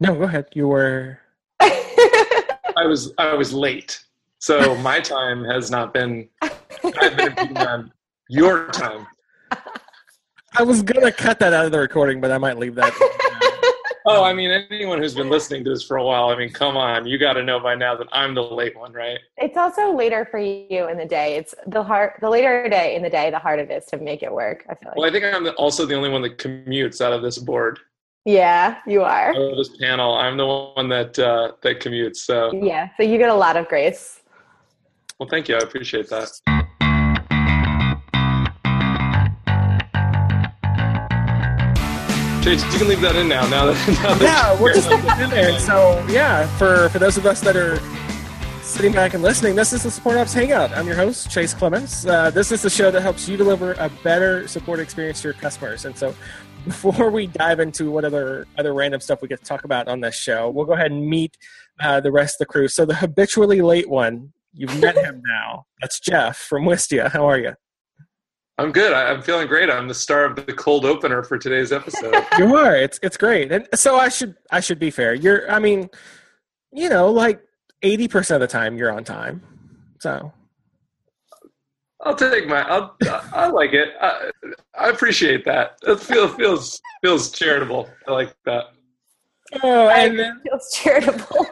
No, go ahead. You were. I was late, so my time has not been. I've been impeding on your time. I was gonna cut that out of the recording, but I might leave that. Oh, I mean, anyone who's been listening to this for a while, I mean, come on, you got to know by now that I'm the late one, right? It's also later for you in the day. It's the later day in the day, the harder it is to make it work, I feel like. Well, I think I'm also the only one that commutes out of this board. Yeah, you are. Out of this panel, I'm the one that commutes. So yeah, so you get a lot of grace. Well, thank you. I appreciate that. Chase, you can leave that in now. Yeah, we'll just leave it in there. So, yeah, for those of us that are sitting back and listening, this is the Support Ops Hangout. I'm your host, Chase Clemens. This is the show that helps you deliver a better support experience to your customers. And so, before we dive into what other random stuff we get to talk about on this show, we'll go ahead and meet the rest of the crew. So, the habitually late one, you've met him now. That's Jeff from Wistia. How are you? I'm good. I'm feeling great. I'm the star of the cold opener for today's episode. You are. It's great. And so I should be fair. Like 80% of the time you're on time. So I'll take I like it. I appreciate that. It feels charitable. I like that. Oh, and it feels charitable.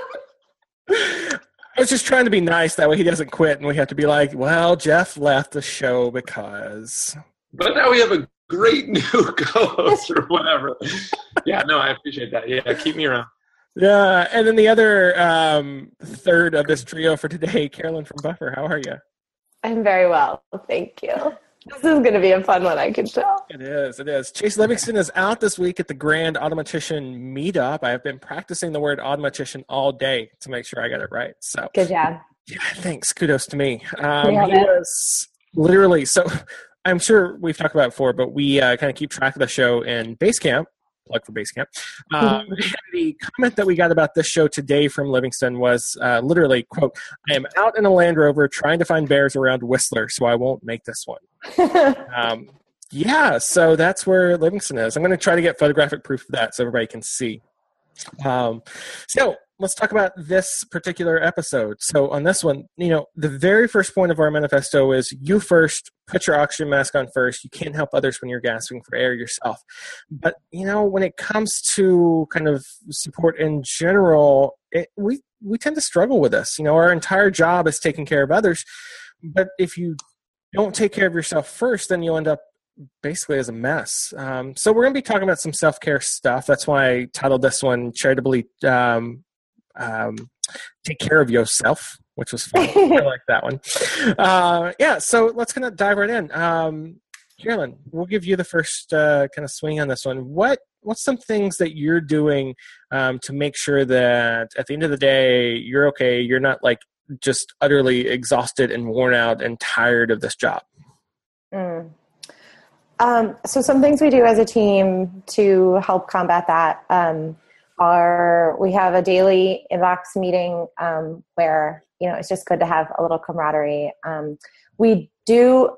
I was just trying to be nice. That way he doesn't quit and we have to be like, well, Jeff left the show because. But now we have a great new co-host or whatever. Yeah, no, I appreciate that. Yeah, keep me around. Yeah, and then the other third of this trio for today, Carolyn from Buffer. How are you? I'm very well. Thank you. This is going to be a fun one, I can tell. It is. Chase Livingston is out this week at the Grand Automatician Meetup. I have been practicing the word automatician all day to make sure I got it right. So good job. Yeah, thanks. Kudos to me. He was literally, so I'm sure we've talked about it before, but we kind of keep track of the show in Basecamp. Plug for Basecamp. The comment that we got about this show today from Livingston was literally, quote, I am out in a Land Rover trying to find bears around Whistler, so I won't make this one. Yeah, so that's where Livingston is. I'm going to try to get photographic proof of that so everybody can see. So let's talk about this particular episode. So on this one, the very first point of our manifesto is you first, put your oxygen mask on first. You can't help others when you're gasping for air yourself. But, when it comes to kind of support in general, we tend to struggle with this. Our entire job is taking care of others. But if you don't take care of yourself first, then you'll end up basically as a mess. So we're going to be talking about some self-care stuff. That's why I titled this one Charitably Take Care of Yourself, which was fun. I like that one. So let's kind of dive right in. Carolyn, we'll give you the first kind of swing on this one. What's some things that you're doing to make sure that at the end of the day, you're okay, you're not like just utterly exhausted and worn out and tired of this job? So some things we do as a team to help combat that are we have a daily inbox meeting where, it's just good to have a little camaraderie. We do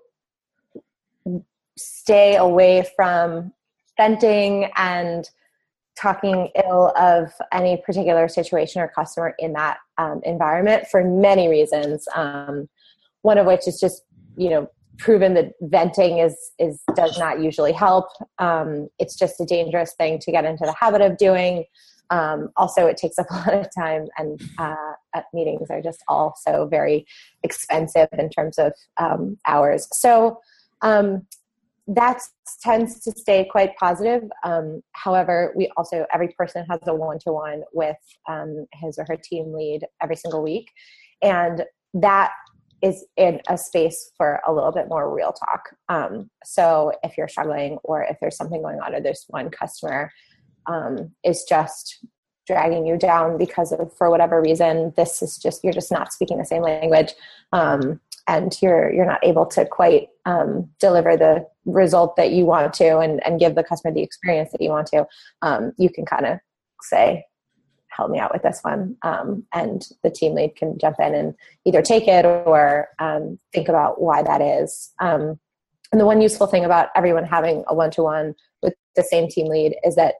stay away from venting and talking ill of any particular situation or customer in that environment for many reasons. One of which is just, proven that venting does not usually help. It's just a dangerous thing to get into the habit of doing. Also, it takes up a lot of time, and meetings are just also very expensive in terms of hours. So that tends to stay quite positive. However, every person has a one-to-one with his or her team lead every single week. And that is in a space for a little bit more real talk. So if you're struggling or if there's something going on or there's one customer is just dragging you down because of, for whatever reason, you're just not speaking the same language. And you're not able to quite deliver the result that you want to and give the customer the experience that you want to, you can kind of say, help me out with this one. And the team lead can jump in and either take it or think about why that is. And the one useful thing about everyone having a one-to-one with the same team lead is that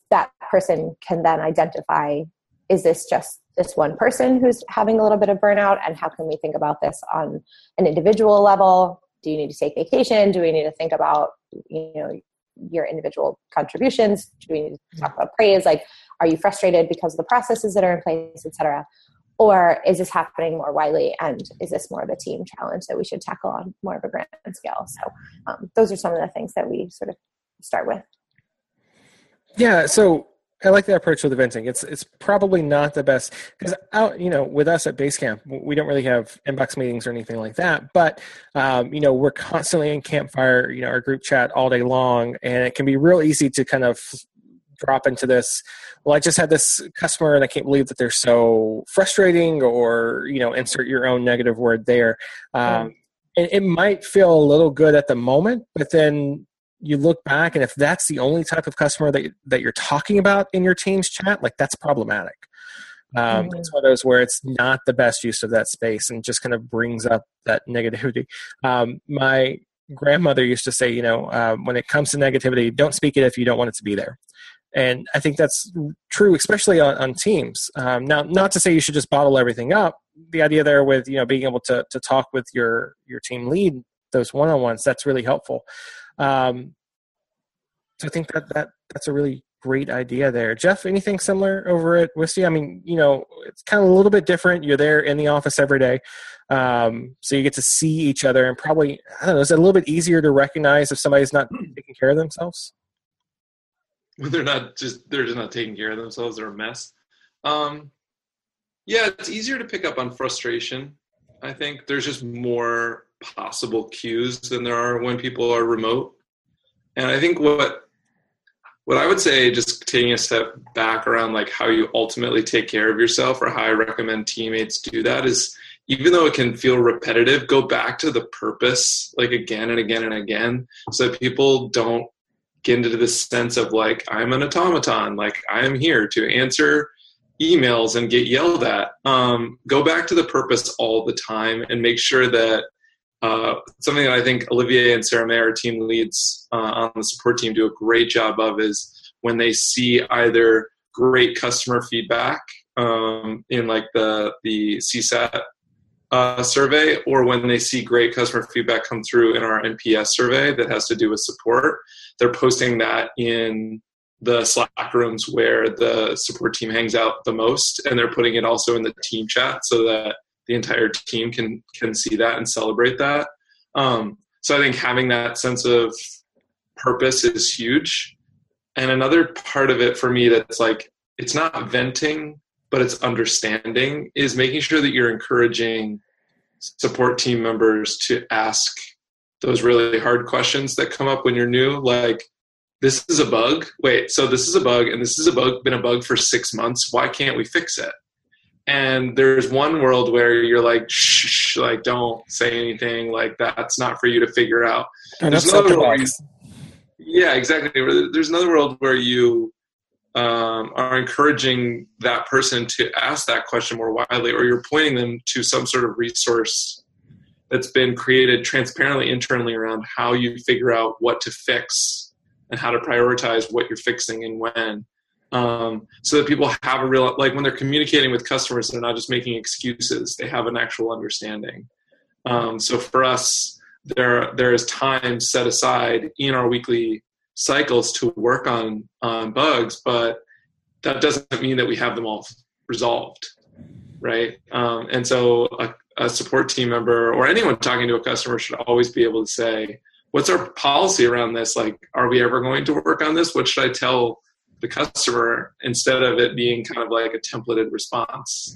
that person can then identify, is this just this one person who's having a little bit of burnout, and how can we think about this on an individual level? Do you need to take vacation? Do we need to think about, your individual contributions? Do we need to talk about praise? Like, are you frustrated because of the processes that are in place, et cetera? Or is this happening more widely, and is this more of a team challenge that we should tackle on more of a grand scale? So those are some of the things that we sort of start with. Yeah, so I like that approach with eventing. It's probably not the best because with us at Basecamp, we don't really have inbox meetings or anything like that. But we're constantly in Campfire, our group chat all day long, and it can be real easy to kind of drop into this. Well, I just had this customer, and I can't believe that they're so frustrating, or insert your own negative word there. It might feel a little good at the moment, but then you look back, and if that's the only type of customer that you're talking about in your team's chat, like, that's problematic. It's one of those where it's not the best use of that space and just kind of brings up that negativity. My grandmother used to say, when it comes to negativity, don't speak it if you don't want it to be there. And I think that's true, especially on teams. Now, not to say you should just bottle everything up. The idea there with, being able to talk with your team lead, those one-on-ones, that's really helpful. So I think that's a really great idea there. Jeff, anything similar over at Wistia? I mean, it's kind of a little bit different. You're there in the office every day. So you get to see each other, and probably, I don't know, is it a little bit easier to recognize if somebody's not taking care of themselves? They're just not taking care of themselves. They're a mess. Yeah, it's easier to pick up on frustration. I think there's just more possible cues than there are when people are remote. And I think what I would say, just taking a step back around like how you ultimately take care of yourself, or how I recommend teammates do that, is, even though it can feel repetitive, go back to the purpose, like, again and again and again, so that people don't get into this sense of like, I'm an automaton, like, I am here to answer emails and get yelled at. Go back to the purpose all the time, and make sure that something that I think Olivier and Sarah May, our team leads on the support team, do a great job of, is when they see either great customer feedback in like the CSAT survey, or when they see great customer feedback come through in our NPS survey that has to do with support, they're posting that in the Slack rooms where the support team hangs out the most, and they're putting it also in the team chat so that the entire team can see that and celebrate that. So I think having that sense of purpose is huge. And another part of it for me that's like, it's not venting, but it's understanding, is making sure that you're encouraging support team members to ask those really hard questions that come up when you're new. Like, this is a bug. Wait, so this is a bug, and this is been a bug for 6 months. Why can't we fix it? And there's one world where you're like, shh, like, don't say anything, like, that's not for you to figure out. There's another world yeah, exactly. There's another world where you are encouraging that person to ask that question more widely, or you're pointing them to some sort of resource that's been created transparently internally around how you figure out what to fix and how to prioritize what you're fixing and when. So that people have a real, like, when they're communicating with customers, they're not just making excuses, they have an actual understanding. So for us, there is time set aside in our weekly cycles to work on bugs, but that doesn't mean that we have them all resolved, right? And so a support team member or anyone talking to a customer should always be able to say, what's our policy around this? Like, are we ever going to work on this? What should I tell the customer, instead of it being kind of like a templated response?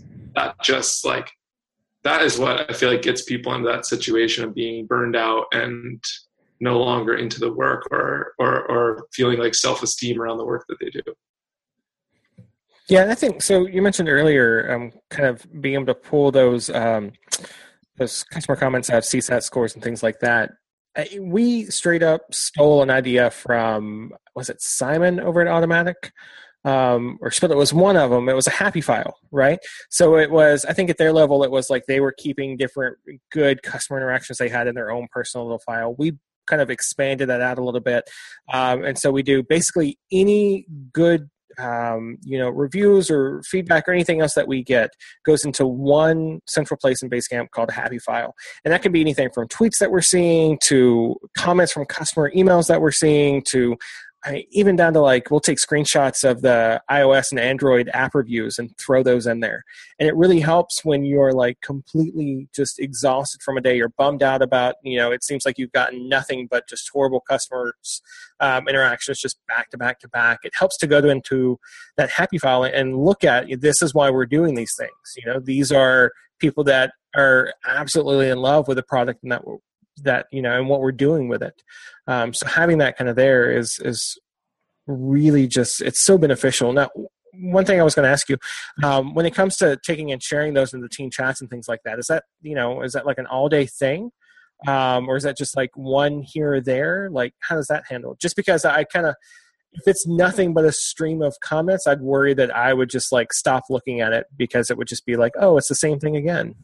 That is what I feel like gets people into that situation of being burned out and no longer into the work, or feeling like self-esteem around the work that they do. Yeah, I think so. You mentioned earlier, kind of being able to pull those customer comments out of CSAT scores and things like that. We straight up stole an idea from, was it Simon over at Automatic? Or it was one of them. It was a happy file, right? So it was, I think at their level, it was like they were keeping different good customer interactions they had in their own personal little file. We kind of expanded that out a little bit. And so we do basically any good reviews or feedback or anything else that we get goes into one central place in Basecamp called a happy file. And that can be anything from tweets that we're seeing to comments from customer emails that we're seeing to even down to we'll take screenshots of the iOS and Android app reviews and throw those in there. And it really helps when you're completely just exhausted from a day. You're bummed out about, it seems like you've gotten nothing but just horrible customers interactions just back to back to back. It helps to go into that happy file and look at, this is why we're doing these things. These are people that are absolutely in love with the product and that and what we're doing with it. So having that kind of there is really just, it's so beneficial. Now, one thing I was going to ask you, when it comes to taking and sharing those into team chats and things like that, is that like an all day thing? Or is that just one here or there? How does that handle? Just because I kind of, if it's nothing but a stream of comments, I'd worry that I would just stop looking at it because it would just be oh, it's the same thing again.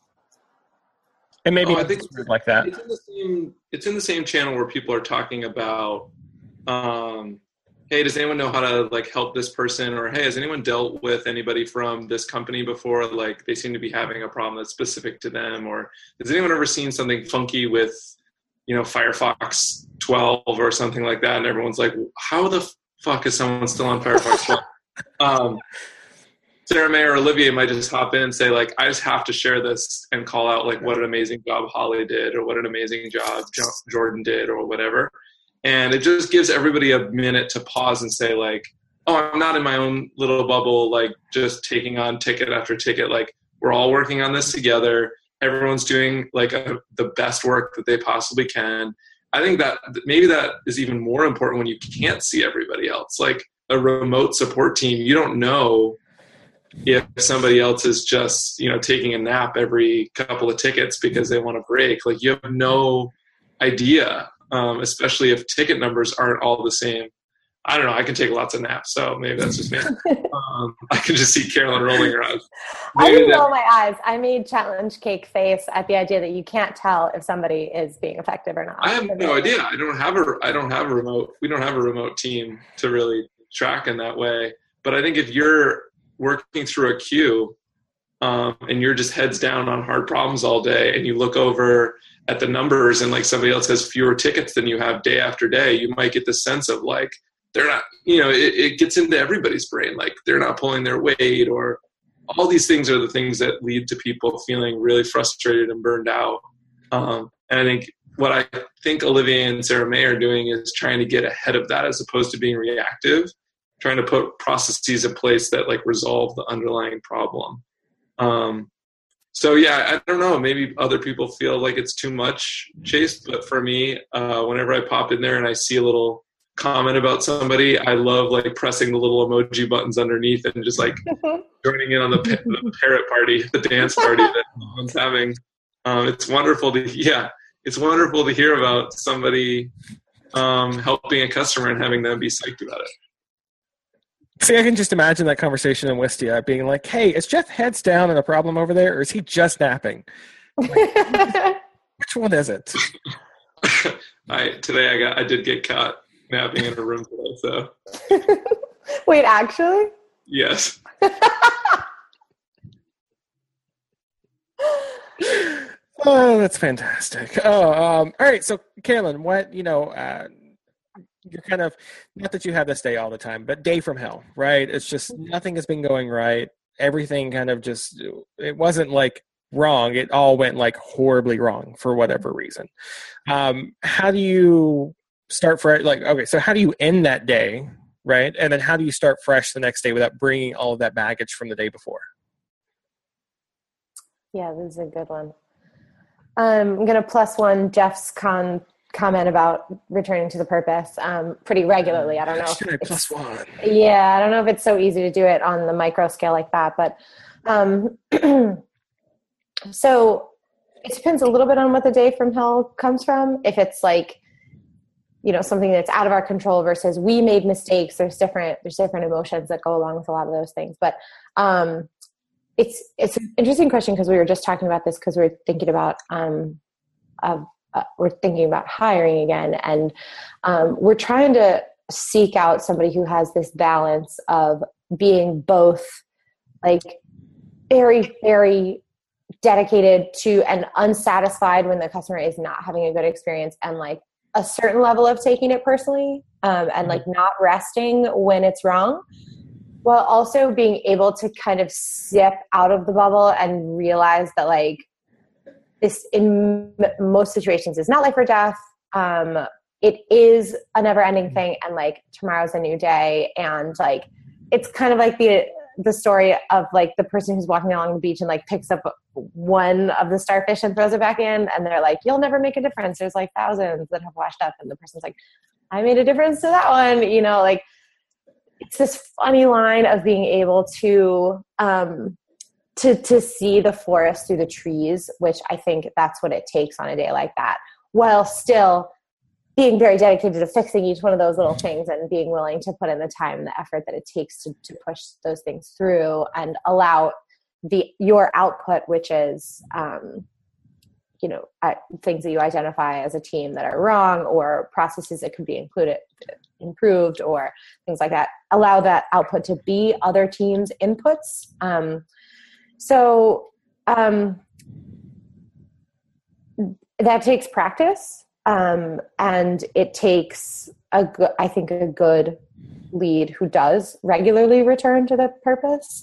And maybe I think like that. It's in the same channel where people are talking about, hey, does anyone know how to help this person? Or, hey, has anyone dealt with anybody from this company before? They seem to be having a problem that's specific to them. Or has anyone ever seen something funky with, Firefox 12 or something like that? And everyone's like, how the fuck is someone still on Firefox 12? Sarah May or Olivier might just hop in and say, I just have to share this and call out, what an amazing job Holly did or what an amazing job Jordan did or whatever. And it just gives everybody a minute to pause and say, oh, I'm not in my own little bubble, just taking on ticket after ticket. We're all working on this together. Everyone's doing, the best work that they possibly can. I think that maybe that is even more important when you can't see everybody else. A remote support team, you don't know if somebody else is just, taking a nap every couple of tickets because they want a break. You have no idea, especially if ticket numbers aren't all the same. I don't know. I can take lots of naps, so maybe that's just me. I can just see Carolyn rolling her eyes. I didn't roll my eyes. I made challenge cake face at the idea that you can't tell if somebody is being effective or not. I have no idea. I don't have a remote. We don't have a remote team to really track in that way. But I think if you're working through a queue and you're just heads down on hard problems all day and you look over at the numbers and somebody else has fewer tickets than you have day after day, you might get the sense of they're not, it gets into everybody's brain. They're not pulling their weight, or all these things are the things that lead to people feeling really frustrated and burned out. And I think what I think Olivier and Sarah May are doing is trying to get ahead of that as opposed to being reactive, trying to put processes in place that resolve the underlying problem. So yeah, I don't know, maybe other people feel it's too much, Chase, but for me, whenever I pop in there and I see a little comment about somebody, I love pressing the little emoji buttons underneath and just joining in on the parrot party, the dance party that everyone's having. It's wonderful to hear about somebody helping a customer and having them be psyched about it. See, I can just imagine that conversation in Wistia being hey, is Jeff heads down and a problem over there, or is he just napping? Which one is it? I did get caught napping in a room today, so. Wait, actually? Yes. Oh, that's fantastic. All right. So, Carolyn, what, you're kind of, not that you have this day all the time, but day from hell, right? It's just nothing has been going right. Everything kind of just, it wasn't wrong. It all went horribly wrong for whatever reason. How do you start fresh? Okay, so how do you end that day, right? And then how do you start fresh the next day without bringing all of that baggage from the day before? Yeah, this is a good one. I'm going to plus one Jeff's comment about returning to the purpose pretty regularly. I don't know. Plus one. Yeah, I don't know if it's so easy to do it on the micro scale like that, but so it depends a little bit on what the day from hell comes from. If it's something that's out of our control versus we made mistakes, there's different emotions that go along with a lot of those things. But it's an interesting question because we were just talking about this because we're thinking about hiring again, and we're trying to seek out somebody who has this balance of being both like very, very dedicated to and unsatisfied when the customer is not having a good experience, and like a certain level of taking it personally, and like not resting when it's wrong, while also being able to kind of step out of the bubble and realize that like this in most situations is not life or death. It is a never ending thing, and like tomorrow's a new day. And like, it's kind of like the story of like the person who's walking along the beach and like picks up one of the starfish and throws it back in, and they're like, you'll never make a difference. There's like thousands that have washed up. And the person's like, I made a difference to that one. You know, like it's this funny line of being able to see the forest through the trees, which I think that's what it takes on a day like that, while still being very dedicated to fixing each one of those little things and being willing to put in the time and the effort that it takes to push those things through and allow your output, which is, things that you identify as a team that are wrong, or processes that could be improved, or things like that, allow that output to be other teams' inputs. That takes practice. And it takes a good lead who does regularly return to the purpose.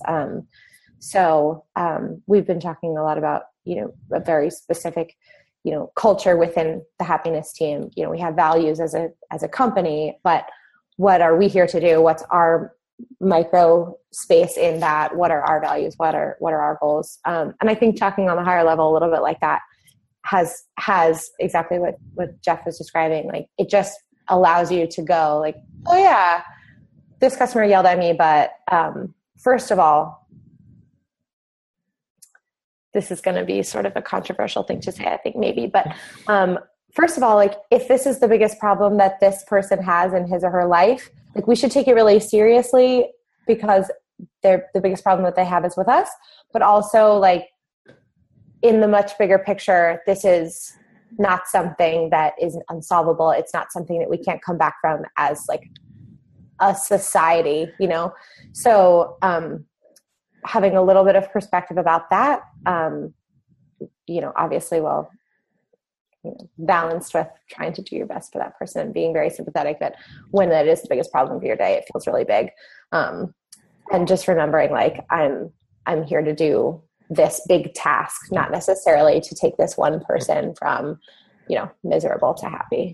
We've been talking a lot about, a very specific, culture within the happiness team. We have values as a company, but what are we here to do? What's our micro space in that? What are our values? What are our goals? And I think talking on the higher level a little bit like that has exactly what Jeff was describing. Like, it just allows you to go like, oh yeah, this customer yelled at me, but first of all, this is going to be sort of a controversial thing to say, I think maybe, but first of all, like, if this is the biggest problem that this person has in his or her life, like, we should take it really seriously, because the biggest problem that they have is with us, but also like, in the much bigger picture, this is not something that is unsolvable. It's not something that we can't come back from as like a society, So having a little bit of perspective about that, obviously, balanced with trying to do your best for that person and being very sympathetic that when that is the biggest problem of your day, it feels really big. And just remembering like, I'm here to do this big task, not necessarily to take this one person from, miserable to happy.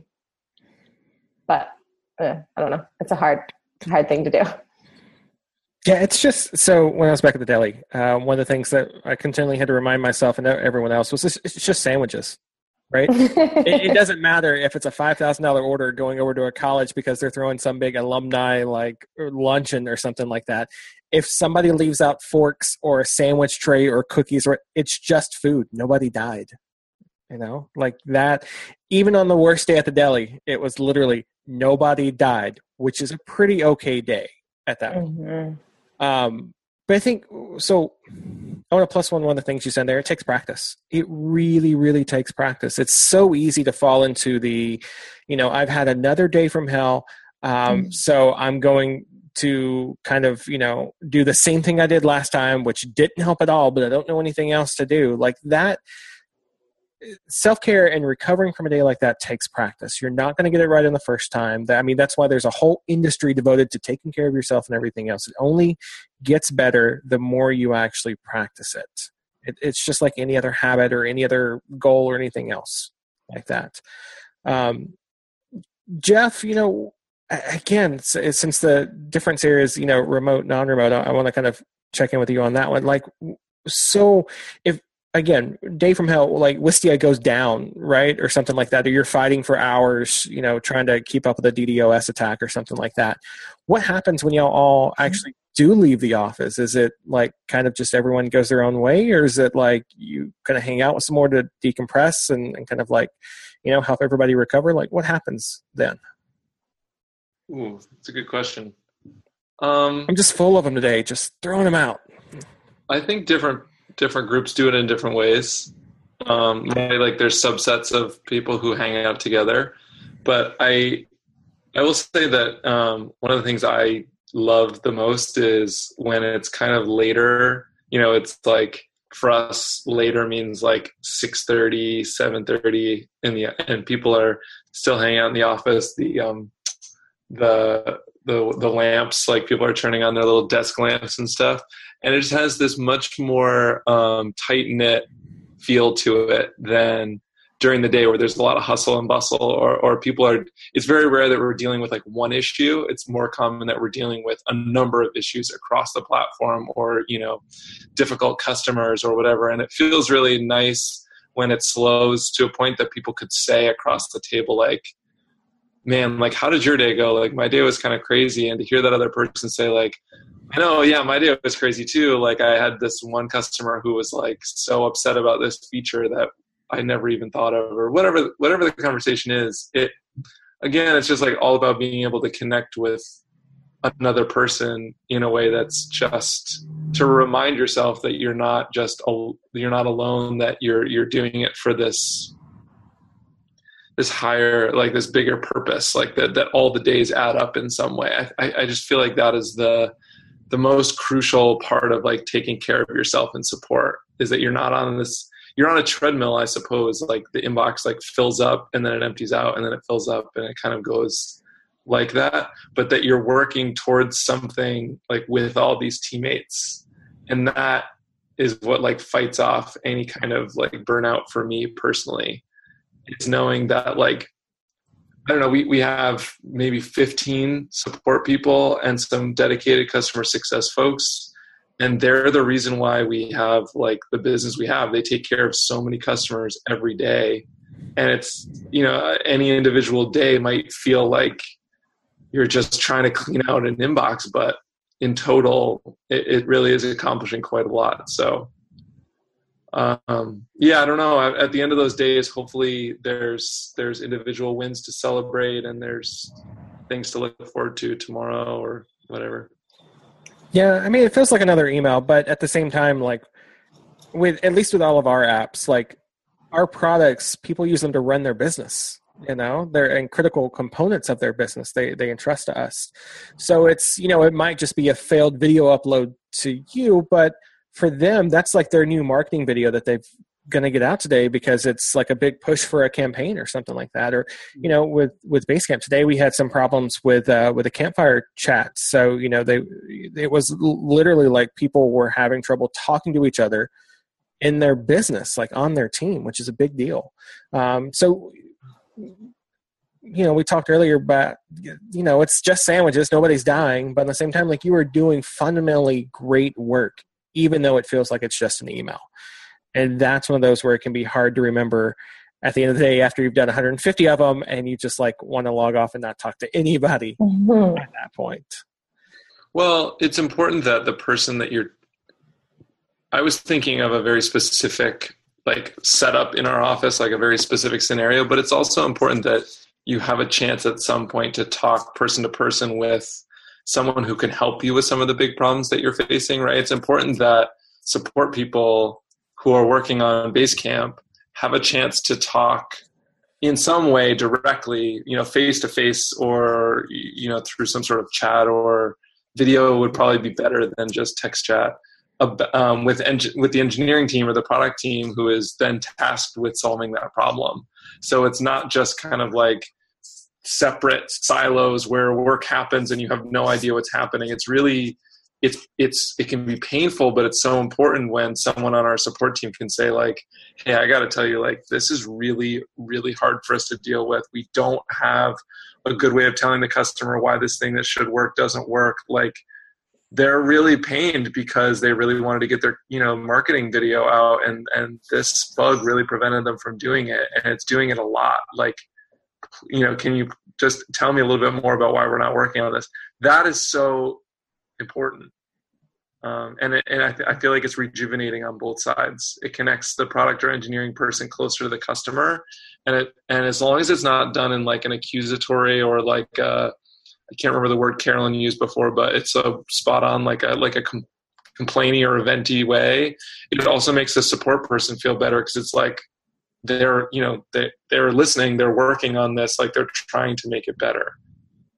But I don't know. It's a hard thing to do. Yeah, it's just, so when I was back at the deli, one of the things that I continually had to remind myself and everyone else was it's just sandwiches, right? it doesn't matter if it's a $5,000 order going over to a college because they're throwing some big alumni like luncheon or something like that. If somebody leaves out forks or a sandwich tray or cookies, or it's just food. Nobody died, like that. Even on the worst day at the deli, it was literally nobody died, which is a pretty okay day at that. Mm-hmm. But I think, so I want to plus one of the things you said there. It takes practice. It really, really takes practice. It's so easy to fall into the, I've had another day from hell. So I'm going to kind of, do the same thing I did last time, which didn't help at all, but I don't know anything else to do. Like that, self-care and recovering from a day like that takes practice. You're not going to get it right in the first time. That's why there's a whole industry devoted to taking care of yourself and everything else. It only gets better the more you actually practice it. It's just like any other habit or any other goal or anything else like that. Jeff, again, since the difference here is, remote, non-remote, I want to kind of check in with you on that one. Like, so if, again, day from hell, like Wistia goes down, right? Or something like that, or you're fighting for hours, trying to keep up with a DDoS attack or something like that. What happens when y'all all actually do leave the office? Is it like kind of just everyone goes their own way, or is it like you kind of hang out with some more to decompress and kind of like, help everybody recover? Like, what happens then? Ooh, that's a good question. I'm just full of them today, just throwing them out. I think different groups do it in different ways. Like there's subsets of people who hang out together, but I I will say that one of the things I love the most is when it's kind of later. It's like for us, later means like 6:30, 7:30 and people are still hanging out in the office. The lamps, like people are turning on their little desk lamps and stuff, and it just has this much more tight knit feel to it than during the day where there's a lot of hustle and bustle, or people are. It's very rare that we're dealing with like one issue. It's more common that we're dealing with a number of issues across the platform, or difficult customers or whatever. And it feels really nice when it slows to a point that people could say across the table, like, man, like, how did your day go? Like, my day was kind of crazy. And to hear that other person say, like, I know, yeah, my day was crazy too. Like, I had this one customer who was like so upset about this feature that I never even thought of, or whatever the conversation is. It's just like all about being able to connect with another person in a way that's just to remind yourself that you're not alone, that you're doing it for this higher, like this bigger purpose, like that all the days add up in some way. I just feel like that is the most crucial part of like taking care of yourself and support, is that you're on a treadmill, I suppose. Like the inbox like fills up and then it empties out and then it fills up and it kind of goes like that, but that you're working towards something like with all these teammates. And that is what like fights off any kind of like burnout for me personally. It's knowing that, like, I don't know, we have maybe 15 support people and some dedicated customer success folks. And they're the reason why we have like the business we have. They take care of so many customers every day. And it's, any individual day might feel like you're just trying to clean out an inbox, but in total, it really is accomplishing quite a lot. So, I don't know. At the end of those days, hopefully there's individual wins to celebrate, and there's things to look forward to tomorrow or whatever. Yeah, I mean, it feels like another email, but at the same time, like at least with all of our apps, like our products, people use them to run their business. They're in critical components of their business. They entrust to us. So it's, it might just be a failed video upload to you, but for them, that's like their new marketing video that they've going to get out today, because it's like a big push for a campaign or something like that. Or, with Basecamp today, we had some problems with a campfire chat. So, it was literally like people were having trouble talking to each other in their business, like on their team, which is a big deal. So, we talked earlier about, it's just sandwiches, nobody's dying, but at the same time, like, you are doing fundamentally great work, even though it feels like it's just an email. And that's one of those where it can be hard to remember at the end of the day after you've done 150 of them and you just like want to log off and not talk to anybody at that point. Well, it's important that the person that I was thinking of a very specific like setup in our office, like a very specific scenario, but it's also important that you have a chance at some point to talk person to person with someone who can help you with some of the big problems that you're facing, right? It's important that support people who are working on Basecamp have a chance to talk in some way directly, face to face, or, through some sort of chat, or video would probably be better than just text chat, with the engineering team or the product team who is then tasked with solving that problem. So it's not just kind of like separate silos where work happens and you have no idea what's happening. It's really, it can be painful, but it's so important when someone on our support team can say like, hey, I got to tell you, like, this is really, really hard for us to deal with. We don't have a good way of telling the customer why this thing that should work doesn't work. Like, they're really pained because they really wanted to get their, marketing video out, and this bug really prevented them from doing it. And it's doing it a lot. Like, can you just tell me a little bit more about why we're not working on this? That is so important. And I feel like it's rejuvenating on both sides. It connects the product or engineering person closer to the customer. And as long as it's not done in like an accusatory or like, I can't remember the word Carolyn used before, but it's a spot on, like a complaining or a venti way. It also makes the support person feel better, because it's like they're listening, they're working on this, like they're trying to make it better.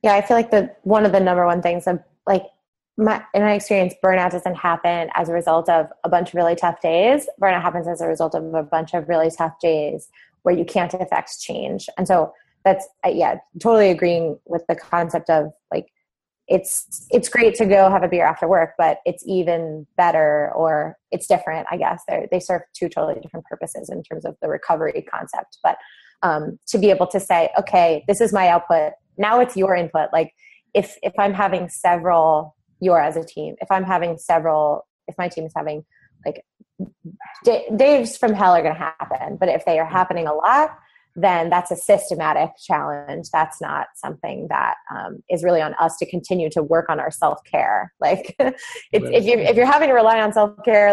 Yeah, I feel like one of the number one things of like in my experience, burnout doesn't happen as a result of a bunch of really tough days. Burnout happens as a result of a bunch of really tough days where you can't affect change. And so that's, totally agreeing with the concept of like, it's great to go have a beer after work, but it's even better, or it's different, I guess. They serve two totally different purposes in terms of the recovery concept. But to be able to say, okay, this is my output. Now it's your input. Like if I'm having several, you're as a team, if my team is having like days from hell are going to happen, but if they are happening a lot, then that's a systematic challenge. That's not something that is really on us to continue to work on our self-care. Like if you're having to rely on self-care,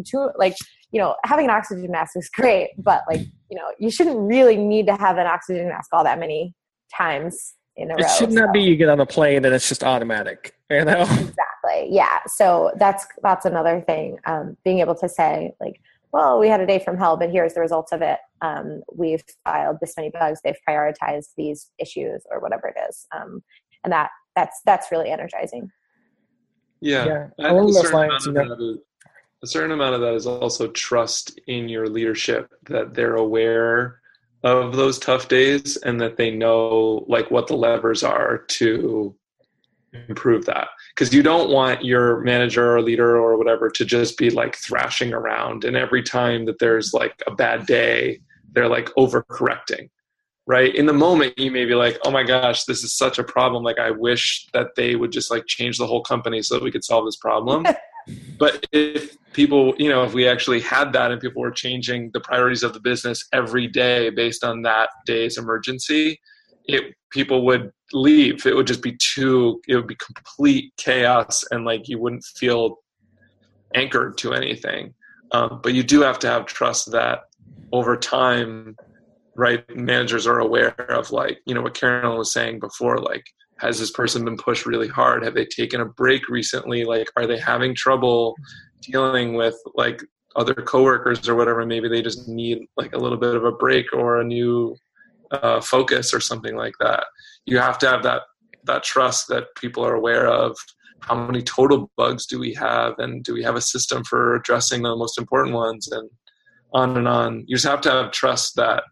having an oxygen mask is great, but you shouldn't really need to have an oxygen mask all that many times in a row. It should not be you get on a plane and it's just automatic, Exactly. Yeah. So that's another thing. Being able to say like, well, we had a day from hell, but here's the results of it. We've filed this many bugs. They've prioritized these issues or whatever it is. And that's really energizing. Yeah. Along those lines, a certain amount of that is also trust in your leadership, that they're aware of those tough days and that they know like what the levers are to improve that. Because you don't want your manager or leader or whatever to just be like thrashing around, and every time that there's like a bad day, they're like overcorrecting, right? In the moment, you may be like, oh my gosh, this is such a problem. Like I wish that they would just like change the whole company so that we could solve this problem. But if people, if we actually had that and people were changing the priorities of the business every day based on that day's emergency, people would leave. It would just be it would be complete chaos, and like you wouldn't feel anchored to anything. But you do have to have trust that over time, right, managers are aware of like, what Carolyn was saying before, like, has this person been pushed really hard? Have they taken a break recently? Like, are they having trouble dealing with like other coworkers or whatever? Maybe they just need like a little bit of a break or a new focus or something like that. You have to have that trust that people are aware of how many total bugs do we have, and do we have a system for addressing the most important ones, and on and on. You just have to have trust that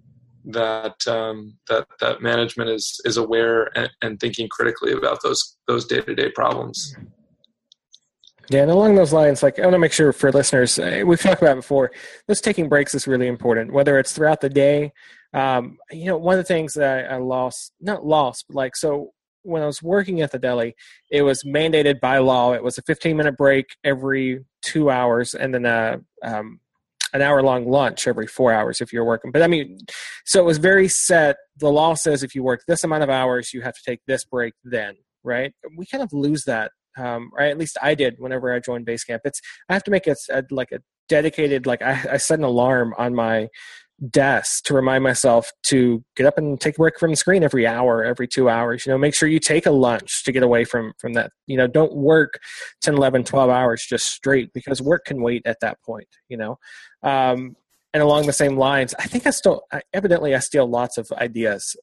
management is aware and thinking critically about those day-to-day problems. Yeah, and along those lines, like I want to make sure for listeners, we've talked about it before, this taking breaks is really important, whether it's throughout the day. One of the things that I not lost, but like, so when I was working at the deli, it was mandated by law. It was a 15-minute break every 2 hours, and then an hour-long lunch every 4 hours if you're working. But I mean, so it was very set. The law says if you work this amount of hours, you have to take this break then, right? We kind of lose that. Right? At least I did whenever I joined Basecamp. I have to make a dedicated, like I set an alarm on my desk to remind myself to get up and take a break from the screen every hour, every 2 hours. Make sure you take a lunch to get away from that. Don't work 10, 11, 12 hours just straight, because work can wait at that point, And along the same lines, I think I steal lots of ideas.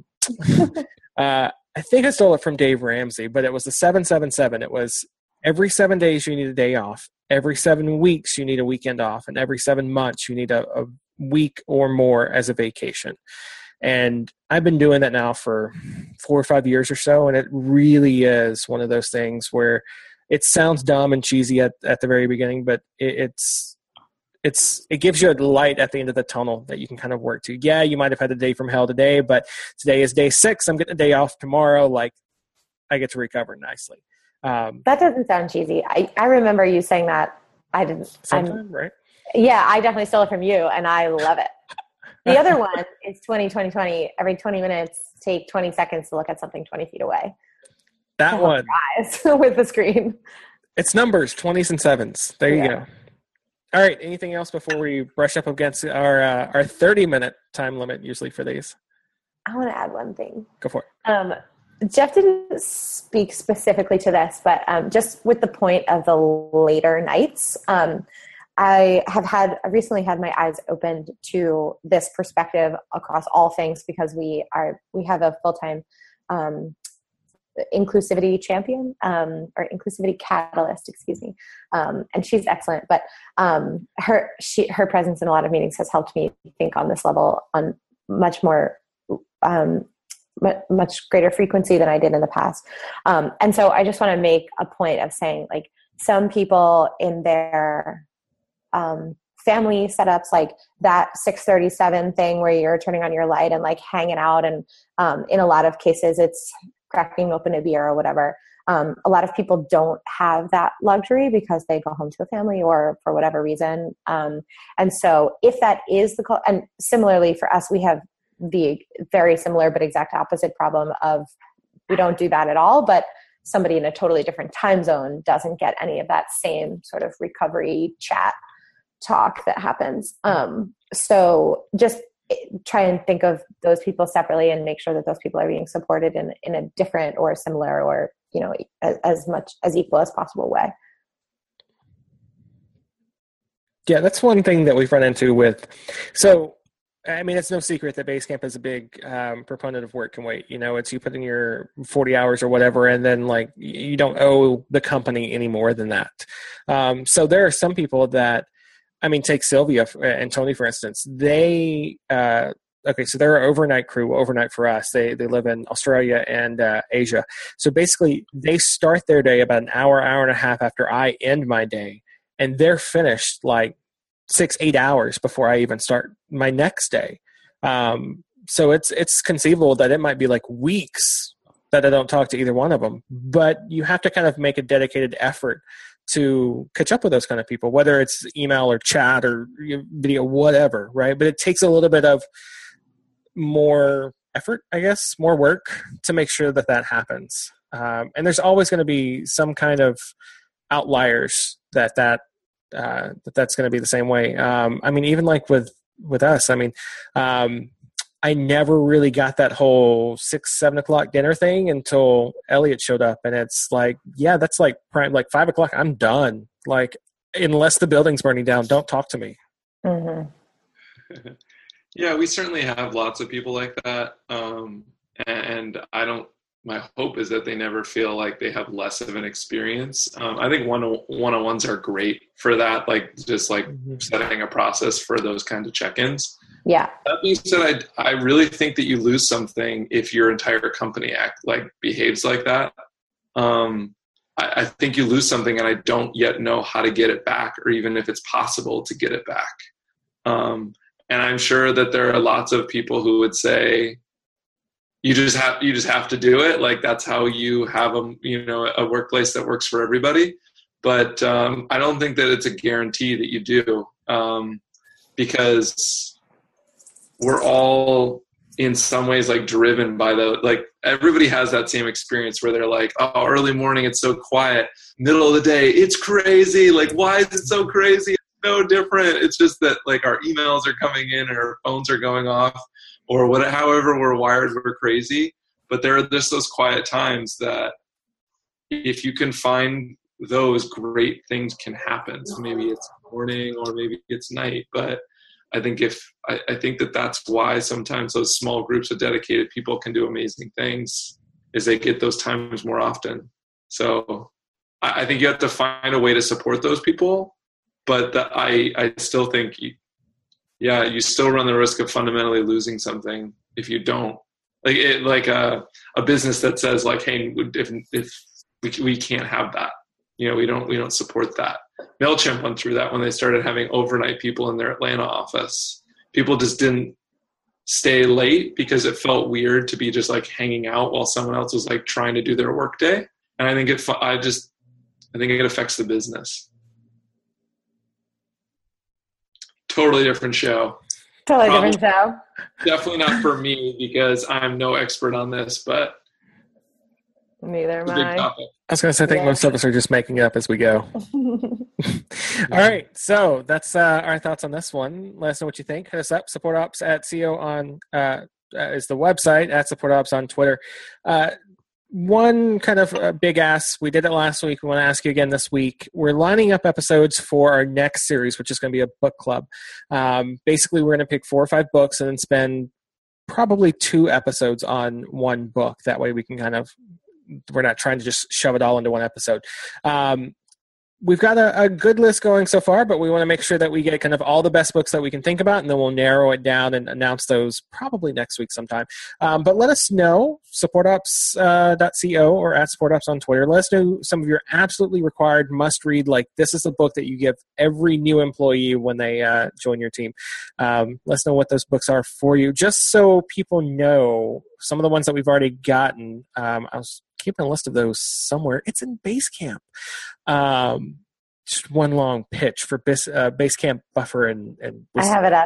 I think I stole it from Dave Ramsey, but it was the 7-7-7. It was every 7 days you need a day off. Every 7 weeks you need a weekend off. And every 7 months you need a week or more as a vacation. And I've been doing that now for 4 or 5 years or so. And it really is one of those things where it sounds dumb and cheesy at the very beginning, but it gives you a light at the end of the tunnel that you can kind of work to. Yeah, you might have had a day from hell today, but today is day 6. I'm getting a day off tomorrow. Like, I get to recover nicely. That doesn't sound cheesy. I remember you saying that. I didn't. Right? Yeah, I definitely stole it from you, and I love it. The other one is 20-20-20. Every 20 minutes, take 20 seconds to look at something 20 feet away. That one. With the screen. It's numbers, 20s and 7s. There you go. All right. Anything else before we brush up against our 30-minute time limit usually for these? I want to add one thing. Go for it. Jeff didn't speak specifically to this, but just with the point of the later nights, I recently had my eyes opened to this perspective across all things, because we have a full-time inclusivity champion, or inclusivity catalyst, excuse me. And she's excellent, but her presence in a lot of meetings has helped me think on this level on much more, much greater frequency than I did in the past. And so I just want to make a point of saying, like, some people in their family setups, like that 637 thing where you're turning on your light and like hanging out, and in a lot of cases it's cracking open a beer or whatever. A lot of people don't have that luxury because they go home to a family or for whatever reason. And so if that is and similarly for us, we have the very similar but exact opposite problem of, we don't do that at all, but somebody in a totally different time zone doesn't get any of that same sort of recovery chat talk that happens. So just try and think of those people separately and make sure that those people are being supported in a different or similar, or, you know, as much as equal as possible way. Yeah, that's one thing that we've run into with. So, I mean, it's no secret that Basecamp is a big proponent of work can wait. You know, it's you put in your 40 hours or whatever, and then like you don't owe the company any more than that. So there are some people that, I mean, take Sylvia and Tony, for instance. They, okay, so they're an overnight crew, overnight for us. They live in Australia and Asia. So basically, they start their day about an hour and a half after I end my day, and they're finished like 6-8 hours before I even start my next day. So it's conceivable that it might be like weeks that I don't talk to either one of them. But you have to kind of make a dedicated effort to catch up with those kind of people, whether it's email or chat or video, whatever, right? But it takes a little bit of more effort, I guess, more work to make sure that that happens. And there's always going to be some kind of outliers that's going to be the same way. I mean, even like with us, I mean, I never really got that whole 6-7 o'clock dinner thing until Elliot showed up, and it's like, yeah, that's like prime, like 5 o'clock. I'm done. Like, unless the building's burning down, don't talk to me. Mm-hmm. Yeah, we certainly have lots of people like that. And my hope is that they never feel like they have less of an experience. I think one-on-ones are great for that, like just like setting a process for those kinds of check-ins. Yeah. That being said, I really think that you lose something if your entire company behaves like that. I think you lose something, and I don't yet know how to get it back, or even if it's possible to get it back. And I'm sure that there are lots of people who would say, you just have to do it. Like, that's how you have a workplace that works for everybody. But I don't think that it's a guarantee that you do, because we're all in some ways like driven by everybody has that same experience where they're like, oh, early morning, it's so quiet. Middle of the day, it's crazy. Like, why is it so crazy? It's no different. It's just that like our emails are coming in and our phones are going off, or however we're wired, we're crazy. But there are just those quiet times that if you can find those, great things can happen. So maybe it's morning or maybe it's night, but I think I think that's why sometimes those small groups of dedicated people can do amazing things, is they get those times more often. So I think you have to find a way to support those people, but I still think you still run the risk of fundamentally losing something if you don't. Like a business that says like, hey, if we can't have that, we don't support that. MailChimp went through that when they started having overnight people in their Atlanta office. People just didn't stay late because it felt weird to be just like hanging out while someone else was like trying to do their work day. And I think it affects the business. Totally different show. Different show. Definitely not for me, because I'm no expert on this, but neither am I. I was going to say, I think most of us are just making it up as we go. All right. So that's our thoughts on this one. Let us know what you think. Hit us up. SupportOps@CO on is the website, @SupportOps on Twitter. One kind of big ask. We did it last week. We want to ask you again this week. We're lining up episodes for our next series, which is going to be a book club. Basically, we're going to pick 4 or 5 books and then spend probably 2 episodes on one book. That way we can kind of we're not trying to just shove it all into one episode. We've got a good list going so far, but we want to make sure that we get kind of all the best books that we can think about, and then we'll narrow it down and announce those probably next week sometime. But let us know, supportops.co or at supportops on Twitter. Let us know some of your absolutely required must-read, like this is the book that you give every new employee when they join your team. Let us know what those books are for you, just so people know some of the ones that we've already gotten. I was keeping a list of those somewhere. It's in Basecamp. Just one long pitch for Basecamp Buffer and I have it up.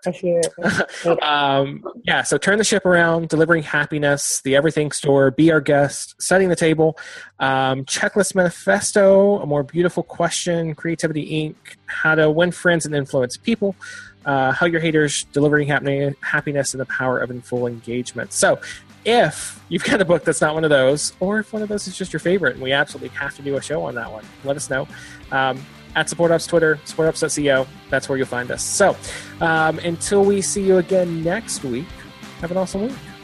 Yeah, so Turn the Ship Around, Delivering Happiness, The Everything Store, Be Our Guest, Setting the Table, Checklist Manifesto, A More Beautiful Question, Creativity Inc., How to Win Friends and Influence People, Hug Your Haters, Delivering Happiness, and The Power of Full Engagement. So if you've got a book that's not one of those, or if one of those is just your favorite and we absolutely have to do a show on that one, let us know. At SupportOps Twitter, supportops.co, that's where you'll find us. So until we see you again next week, have an awesome week.